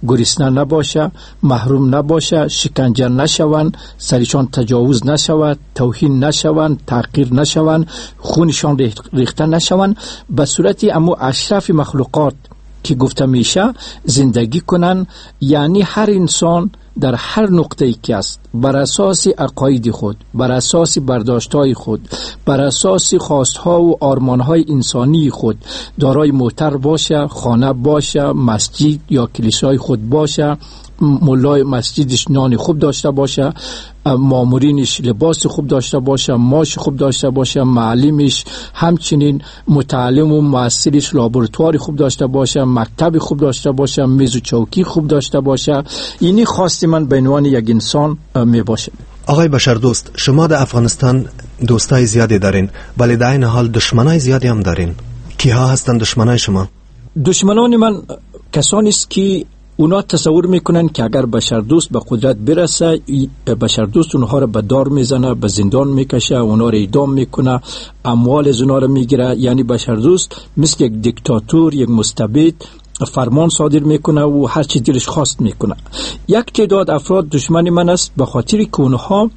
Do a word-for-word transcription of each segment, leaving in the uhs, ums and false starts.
گریسنه نباشه، محروم نباشه، شکنجه نشوند، سرشان تجاوز نشود، توهین نشوند، تحقیر نشوند، خونشان ریخته نشوند، به صورتی اما اشرف مخلوقات که گفته میشه زندگی کنن. یعنی هر انسان در هر نقطه ای که است بر اساس عقاید خود، بر اساس برداشت‌های خود، بر اساس خواست‌ها و آرمان‌های انسانی خود دارای موتر باشه، خانه باشه، مسجد یا کلیسای خود باشه، مولای مسجدش نان خوب داشته باشه، مامورینش لباس خوب داشته باشه، معاش خوب داشته باشه، معلمش همچنین متعلم و مؤثرش لابراتوار خوب داشته باشه، مکتب خوب داشته باشه، میز و چوکی خوب داشته باشه. اینی خواست من به عنوان یک انسان می باشه. آقای بشردوست، شما در افغانستان دوستای زیادی دارین، ولی در این حال دشمنای زیادی هم دارین. کیها هستن دشمنای شما؟ دشمنان من کسانی است که اونا تصور میکنن که اگر بشردوست به قدرت برسه، بشردوست اونها را به دار میزنه، به زندان میکشه، اونها را اعدام میکنه، اموال از اونها را میگیره. یعنی بشردوست مثل یک دیکتاتور، یک مستبد فرمان صادر میکنه و هر چی دلش خواست میکنه. یک تعداد افراد دشمن من است به خاطر که اونها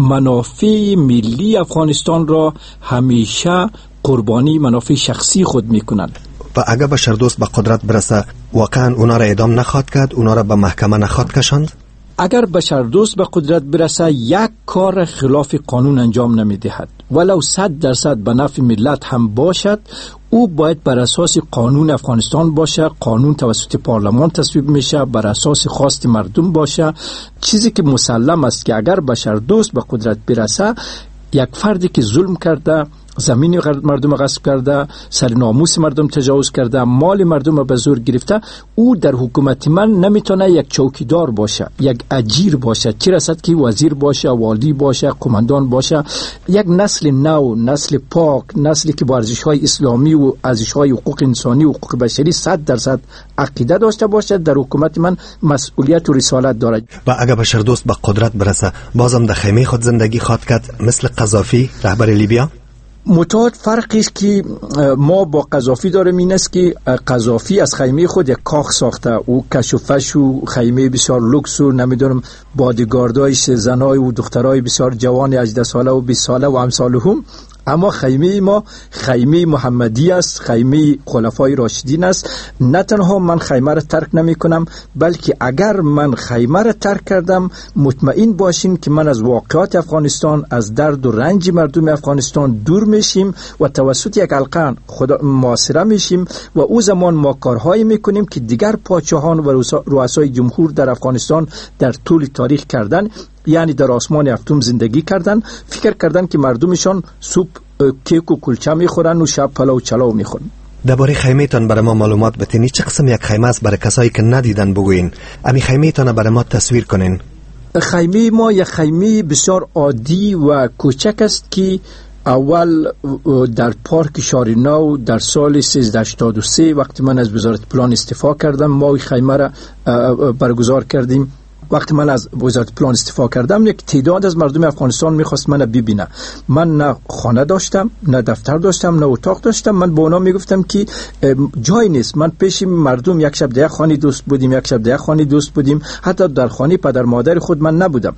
منافع ملی افغانستان را همیشه قربانی منافع شخصی خود میکنن. و اگر بشردوست به قدرت برسه واقعا اونا را اعدام نخواد کرد، اونا را به محکمه نخواد کشاند؟ اگر بشردوست به قدرت برسه یک کار خلاف قانون انجام نمیدهد، ولو صد درصد به نفع ملت هم باشد. او باید بر اساس قانون افغانستان باشه، قانون توسط پارلمان تصویب میشه، بر اساس خواست مردم باشه. چیزی که مسلم است که اگر بشردوست به قدرت برسه، یک فردی که ظلم کرده، زمین مردم غصب کرده، سر ناموس مردم تجاوز کرده، مال مردم به زور گرفته، او در حکومت من نمیتونه یک چوکیدار باشه، یک اجیر باشه، چه رسد که وزیر باشه، والی باشه، قماندان باشه. یک نسل نو، نسل پاک، نسلی که با ارزش‌های اسلامی و ارزش‌های حقوق انسانی و حقوق بشری صد درصد عقیده داشته باشه، در حکومت من مسئولیت و رسالت دارد. و اگر بشردوست به قدرت برسه بازم در خیمه خود زندگی خواهد کرد مثل قذافی رهبر لیبیا؟ متعاد فرقی است که ما با قذافی داریم این است که قذافی از خیمه خود یک کاخ ساخته، او کش و فش و خیمه بسیار لوکس و نمیدونم بادیگاردایش زنای و دخترای بسیار جوان هجده ساله و بیست ساله و امثال هم. اما خیمه ما خیمه محمدی است، خیمه خلفای راشدین است. نه تنها من خیمه را ترک نمی کنم، بلکه اگر من خیمه را ترک کردم مطمئن باشین که من از واقعات افغانستان، از درد و رنج مردم افغانستان دور میشیم و توسط یک حلقه خدا معاصره میشیم و او زمان ما کارهایی میکنیم که دیگر پادشاهان و رؤسای جمهور در افغانستان در طول تاریخ کردن. یعنی در آسمان هفتم زندگی کردن، فکر کردن که مردمشان سوپ کیک و کلچه میخورن و شب پلاو چلاو میخورن. درباره خیمه تان برای ما معلومات بتینی، چه قسم یک خیمه است برای کسایی که ندیدن بگوین؟ امی خیمه تان برای ما تصویر کنین. خیمه ما یک خیمه بسیار عادی و کوچک است که اول در پارک شاریناو در سال سیزده هشتاد و سه وقتی من از وزارت پلان استعفا کردم، ما خیمه را برگزار کردیم. وقتی من از وزارت پلان استعفا کردم یک تعداد از مردم افغانستان میخواست من ببینه. من نه خانه داشتم، نه دفتر داشتم، نه اتاق داشتم. من به اونا میگفتم که جای نیست. من پیش مردم یک شب در خانه دوست بودیم، یک شب در خانه دوست بودیم، حتی در خانه پدر مادر خود من نبودم.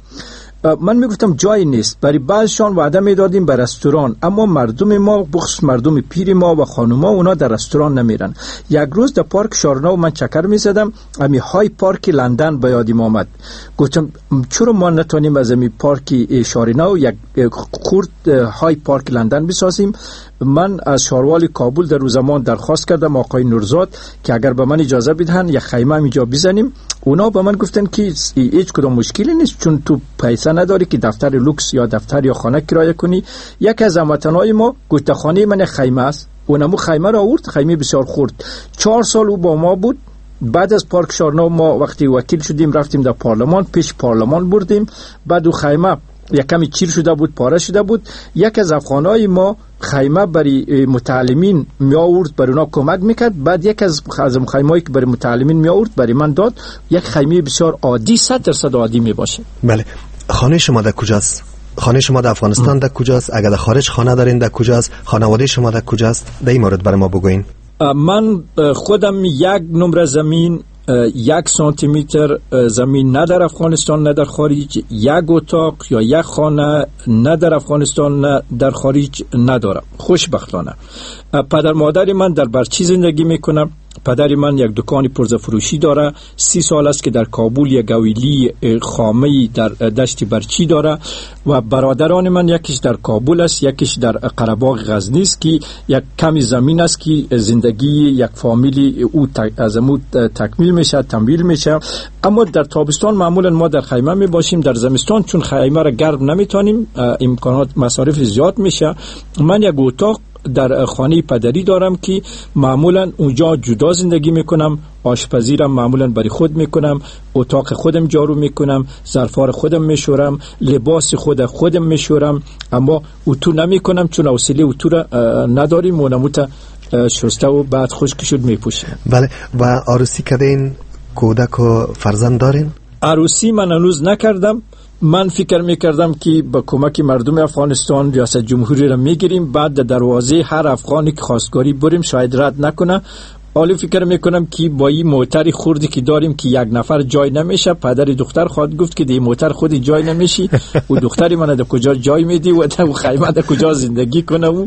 من میگفتم جای نیست. برای بعضشان وعده میدادیم به رستوران، اما مردم ما بخصوص مردم پیر ما و خانوما اونا در رستوران نمیرن. یک روز در پارک شارناو من چکر میزدم، امی های پارک لندن به یادم آمد. گفتم چرا ما نتونیم از امی پارک شارناو یک خورد های پارک لندن بسازیم؟ من از شاروال کابل در روز زمان درخواست کردم آقای نورزاد که اگر به من اجازه بدهن یک خیمه اینجا بزنیم. اونا به من گفتن که هیچ کدام مشکلی نیست، چون تو پیسه نداری که دفتر لوکس یا دفتر یا خانه کرایه کنی. یک از هموطنای ما گفت خانه من خیمه است. اونمو خیمه را آورد، خیمه بسیار خورد. چهار سال او با ما بود. بعد از پارک شارناو ما وقتی وکیل شدیم رفتیم در پارلمان، پیش پارلمان بردیم. بعد او خیمه یک کمی چیر شده بود، پاره شده بود. یک از افغانای ما خیمه برای متعلمین می آورد، برای اونا کمک میکرد. بعد یک از خزم خیمه‌ای که برای متعلمین می آورد برای من داد. یک خیمه بسیار عادی، صد درصد عادی می باشه. بله. خانه شما در کجاست؟ خانه شما در افغانستان در کجاست؟ اگر در خارج خانه دارین در کجاست؟ خانواده شما در کجاست؟ در این مورد برای ما بگوین. من خودم یک نمره زمین یک سانتی متر زمین نه در افغانستان نه در خارج، یک اتاق یا یک خانه نه در افغانستان نه در خارج ندارم خوشبختانه. پدر مادر من در برچی زندگی میکنم. پدر من یک دکان پرزه فروشی داره. سی سال است که در کابل یک گویلی خامه‌ای در دشت برچی داره و برادران من یکیش در کابل است، یکیش در قره‌باغ غزنی است که یک کمی زمین است که زندگی یک فامیلی او از امو تکمیل میشه، تمویل میشه. اما در تابستان معمولا ما در خیمه می باشیم. در زمستان چون خیمه را گرم نمیتونیم، امکانات مصارف زیاد میشه. من یک اتاق در خانه پدری دارم که معمولا اونجا جدا زندگی میکنم. آشپزی را معمولا برای خود میکنم، اتاق خودم جارو میکنم، ظرفار خودم میشورم، لباس خود خودم میشورم. اما اتو نمیکنم چون حوصله اتو را نداریم و نموت شسته و بعد خشک شد میپوشیم. بله. و عروسی کردین؟ کودک و فرزند دارین؟ عروسی من هنوز نکردم. من فکر میکردم که با کمک مردم افغانستان ریاست جمهوری را میگیریم، بعد در دروازه هر افغانی که خواستگاری بریم شاید رد نکنه. حالا فکر میکنم که با این موتر خوردی که داریم که یک نفر جای نمیشه، پدر دختر خواهد گفت که دی موتر خودی جای نمیشی و دختری من در کجا جای میدی و در خیمه در کجا زندگی کنه. و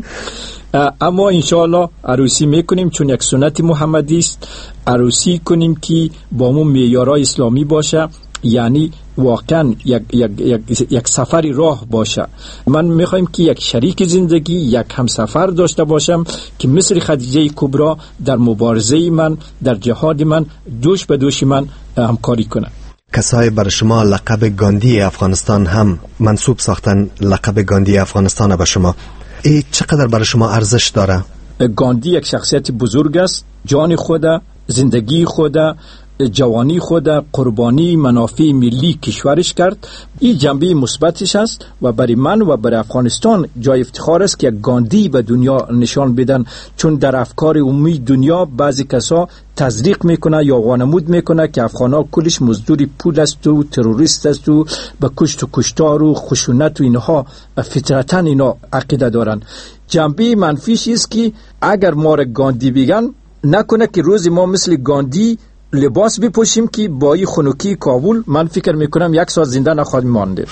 اما انشاءالله عروسی میکنیم چون یک سنت محمدی است. عروسی کنیم که با مون معیارهای اسلامی باشه، یعنی واقعا یک, یک, یک, یک سفری راه باشه. من میخوایم که یک شریک زندگی، یک همسفر داشته باشم که مثل خدیجه کبرا در مبارزه من، در جهاد من، دوش به دوش من همکاری کنه. کسای بر شما لقب گاندی افغانستان هم منصوب ساختن لقب گاندی افغانستان به شما. ای چقدر بر شما ارزش داره؟ گاندی یک شخصیت بزرگ است. جان خود، زندگی خود، جوانی خود قربانی منافع ملی کشورش کرد. این جنبه مثبتش است و برای من و برای افغانستان جای افتخار است که گاندی به دنیا نشان بدن، چون در افکار عمومی دنیا بعضی کسا تزریق میکنه یا وانمود میکنه که افغانا کلش مزدوری پول است و تروریست است و به کشت و کشتار و خشونت و اینها فطرتا اینا عقیده دارن. جنبه منفیش است که اگر ما را گاندی بگن نکنه که روزی ما مثل گاندی لباس بپوشیم که با این خنوکی کابل من فکر میکنم یک ساعت زنده نخواهد مانده.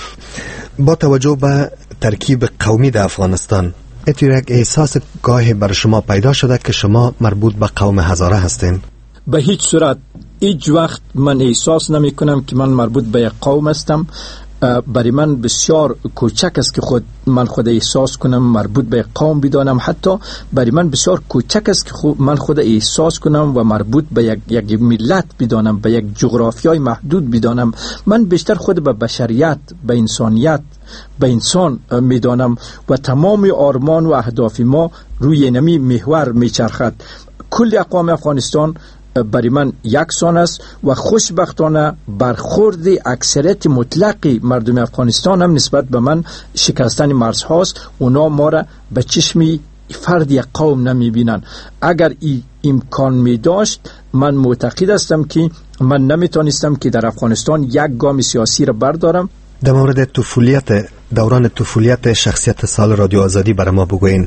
با توجه به ترکیب قومی در افغانستان، اتفاق یک احساس گاهی بر شما پیدا شده که شما مربوط به قوم هزاره هستین؟ به هیچ صورت هیچ وقت من احساس نمی کنم که من مربوط به یک قوم هستم. برای من بسیار کوچک است که خود من خود احساس کنم مربوط به قوم بدانم. حتی برای من بسیار کوچک است که خود من خود احساس کنم و مربوط به یک, یک ملت بدانم، به یک جغرافیای محدود بدانم. من بیشتر خود به بشریت، به انسانیت، به انسان میدانم و تمام آرمان و اهداف ما روی نمی محور میچرخد. کل اقوام افغانستان برای من یکسان است و خوشبختانه برخورد اکثریت مطلق مردم افغانستان هم نسبت به من شکستن مرزهاست. اونا ما را به چشمی فرد یک قوم نمی بینن. اگر این امکان می داشت من معتقد هستم که من نمیتونستم که در افغانستان یک گام سیاسی را بردارم. در مورد طفولیت، دوران طفولیت شخصیت سال رادیو آزادی برای ما بگوین.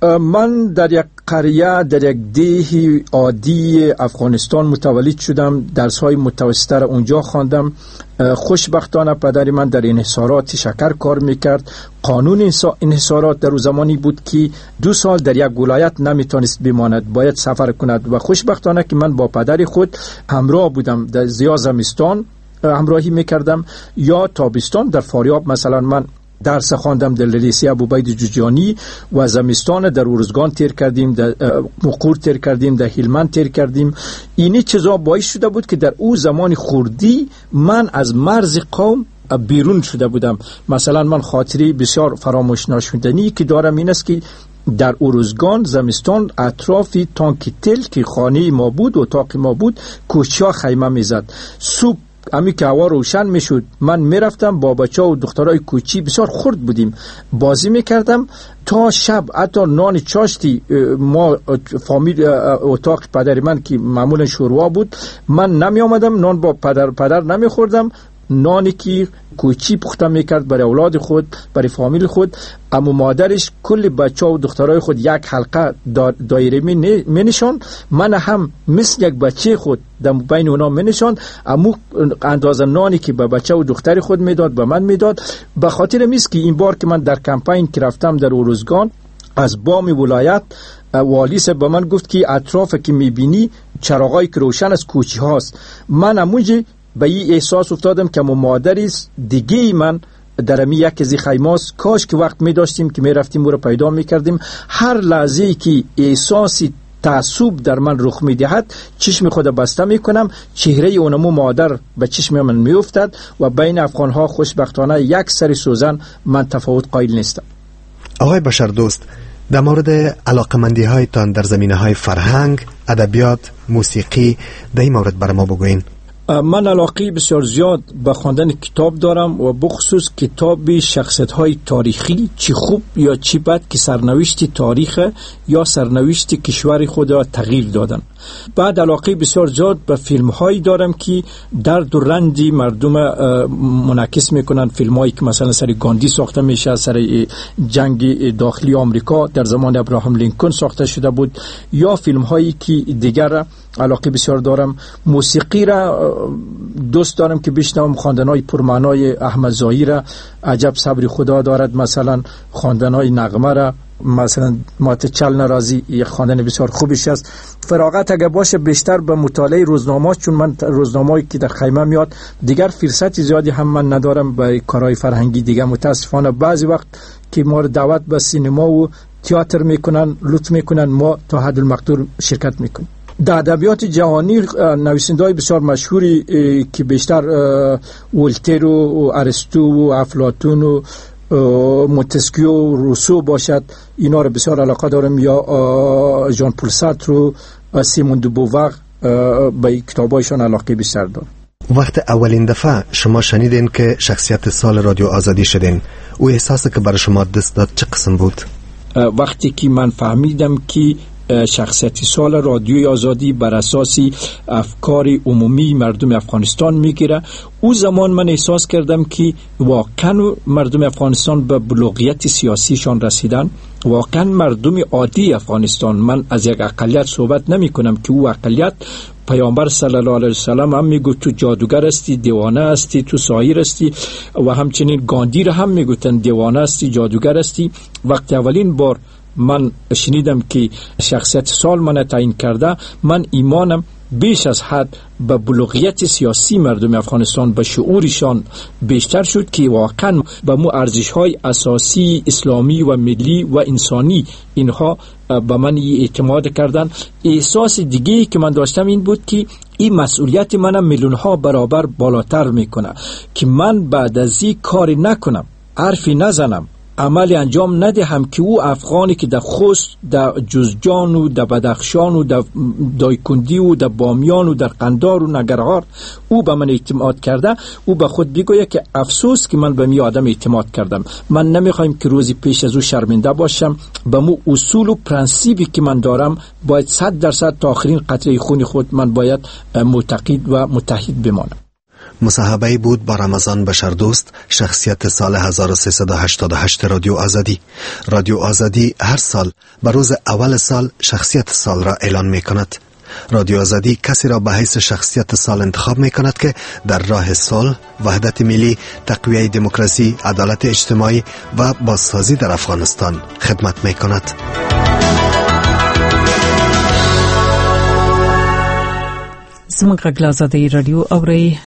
من در یک قریه، در یک دیه عادی افغانستان متولد شدم. درس‌های متوسطه را اونجا خواندم. خوشبختانه پدر من در انحصارات شکر کار میکرد. قانون انحصارات در زمانی بود که دو سال در یک ولایت نمیتونست بماند، باید سفر کند و خوشبختانه که من با پدر خود همراه بودم. در زیا زمستان همراهی میکردم یا تابستان در فاریاب. مثلا من درس خواندم در لیسه ابوبید جوجانی و زمستان در ارزگان تیر کردیم، در مقور تیر کردیم، در هلمند تیر کردیم. اینی چیزا باعث شده بود که در او زمان خردی من از مرز قوم بیرون شده بودم. مثلا من خاطری بسیار فراموش نشدنی که دارم این است که در ارزگان زمستان اطراف تانک تل که خانه ما بود، اتاق ما بود، کوچه خیمه میزد. صبح امی که هوا روشن میشد من میرفتم با بچه و دخترای کوچی، بسیار خرد بودیم، بازی میکردم تا شب. حتی نان چاشتی ما فامیل اتاق پدر من که معمولا شوروا بود، من نمی آمدم نان با پدر پدر نمی خوردم. نانی که کوچی پخته میکرد برای اولاد خود، برای فامیل خود، اما مادرش کل بچه و دخترای خود یک حلقه دایره می نشان. من هم مثل یک بچه خود در بین اونا می نشان، اما اندازه نانی که به بچه و دختر خود میداد به من میداد. به خاطر میست که این بار که من در کمپین که رفتم در اروزگان، از بام ولایت والی صاحب به من گفت که اطراف که میبینی چراغای که روشن از کوچی هاست. من همونجا به این احساس افتادم که مادری دیگه من در امی یک از خیماست. کاش که وقت می داشتیم که می رفتیم او را پیدا می کردیم. هر لحظه که احساسی تعصب در من رخ می دهد، چشم خود بسته می کنم، چهره اونمو مادر به چشم من می افتد و بین افغان ها خوشبختانه یک سر سوزن من تفاوت قائل نیستم. آقای بشردوست، در مورد علاقمندی هایتان در زمینه های فرهنگ، ادبیات، موسیقی در این مورد برای ما بگوین. من علاقه بسیار زیاد به خواندن کتاب دارم و بخصوص کتاب شخصیت های تاریخی، چی خوب یا چی بد که سرنوشت تاریخ یا سرنوشت کشور خود را تغییر دادن. بعد علاقه بسیار زیاد به فیلم هایی دارم که درد و رنج مردم منعکس میکنن. فیلم هایی که مثلا سر گاندی ساخته میشه، سر جنگ داخلی آمریکا در زمان ابراهام لینکن ساخته شده بود، یا فیلم هایی که دیگر علاقه بسیار دارم. موسیقی را دوست دارم که بشنوم. خواندن‌های پرمعنای احمد ظاهری را عجب صبر خدا دارد، مثلا خواندن‌های نغمه را، مثلا مات چل نرازی یک خواندن بسیار خوبیش است. فراغت اگه باشه بیشتر به مطالعه روزنامه، چون من روزنامه‌ای که در خیمه میاد دیگر فرصت زیادی هم من ندارم به کارهای فرهنگی دیگه. متاسفانه بعضی وقت که ما دعوت به سینما و تئاتر میکنن، لطف میکنن، ما تا حد المقدور شرکت میکنیم. در ادبیات جهانی نویسنده‌های بسیار مشهوری که بیشتر ولتر و ارسطو و افلاطون و مونتسکیو و روسو باشد، اینا رو بسیار علاقه دارم، یا ژان پل سارتر و سیمون دو بووار، به کتابایشان علاقه بیشتر دارم. وقت اولین دفعه شما شنیدین که شخصیت سال رادیو آزادی شدین، او احساسی که برای شما دست داد چه قسم بود؟ وقتی که من فهمیدم که شخصیت سال رادیوی آزادی بر اساس افکار عمومی مردم افغانستان میگیره، او زمان من احساس کردم که واقعا مردم افغانستان به بلوغیت سیاسیشان رسیدن. واقعا مردم عادی افغانستان، من از یک اقلیت صحبت نمی کنم که او اقلیت پیامبر صلی الله علیه وسلم هم میگو تو جادوگر هستی، دیوانه هستی، تو ساحر هستی، و همچنین گاندی را هم میگوتن دیوانه هستی، جادوگر هستی. وقتی اولین بار من شنیدم که شخصیت سال من تعیین کرده، من ایمانم بیش از حد به بلوغیت سیاسی مردم افغانستان، به شعورشان بیشتر شد که واقعا به مو ارزش‌های اساسی اسلامی و ملی و انسانی اینها به من اعتماد کردن. احساس دیگه‌ای که من داشتم این بود که این مسئولیت منم میلیون‌ها برابر بالاتر میکنه، که من بعد از این کاری نکنم، حرفی نزنم، عملی انجام ندهم که او افغانی که در خوست، در جوزجان و در بدخشان و در دایکندی و در بامیان و در قندار و نگرهار او به من اعتماد کرده، او به خود بگوید که افسوس که من به می آدم اعتماد کردم. من نمیخوایم که روزی پیش از او شرمنده باشم. به مو اصول و پرنسیبی که من دارم باید صد درصد تا آخرین قطره خون خود من باید معتقد و متحد بمانم. مصاحبه بود با رمضان بشردوست، شخصیت سال هزار و سیصد و هشتاد و هشت رادیو آزادی. رادیو آزادی هر سال به روز اول سال شخصیت سال را اعلان می کند. رادیو آزادی کسی را به حیث شخصیت سال انتخاب می کند که در راه صلح، وحدت ملی، تقویت دموکراسی، عدالت اجتماعی و بازسازی در افغانستان خدمت می کند. زموږ غږ له آزادۍ راډیو اورئ.